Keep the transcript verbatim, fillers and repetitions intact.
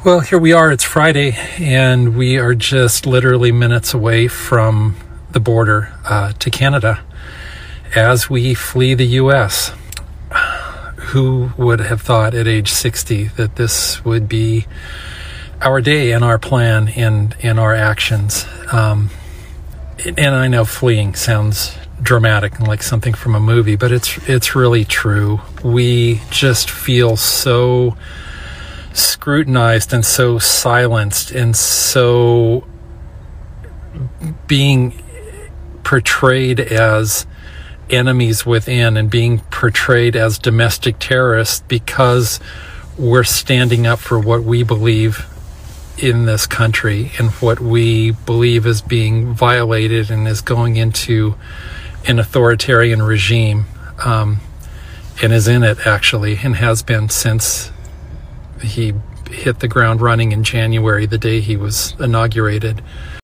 Well, here we are. It's Friday, and we are just literally minutes away from the border uh, to Canada as we flee the U S. Who would have thought at age sixty that this would be our day and our plan and, and our actions? Um, and I know fleeing sounds dramatic and like something from a movie, but it's it's really true. We just feel so scrutinized and so silenced and so being portrayed as enemies within and being portrayed as domestic terrorists because we're standing up for what we believe in this country and what we believe is being violated and is going into an authoritarian regime, um, and is in it actually and has been since he hit the ground running in January, the day he was inaugurated.